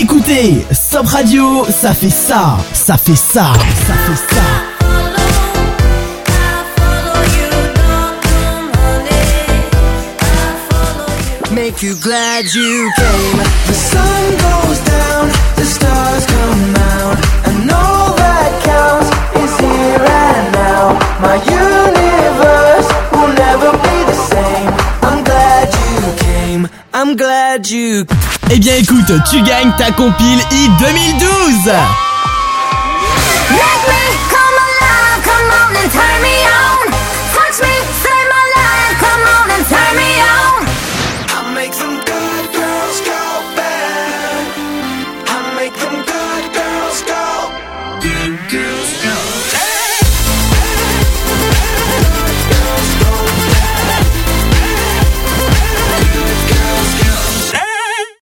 Écoutez, Sob Radio, ça fait ça, ça fait ça, ça fait ça. Make you glad you came. The sun goes down, the stars come out, and all that counts is here and now. My universe will never be the same. I'm glad you came, I'm glad you. Eh bien écoute, tu gagnes ta compile i 2012.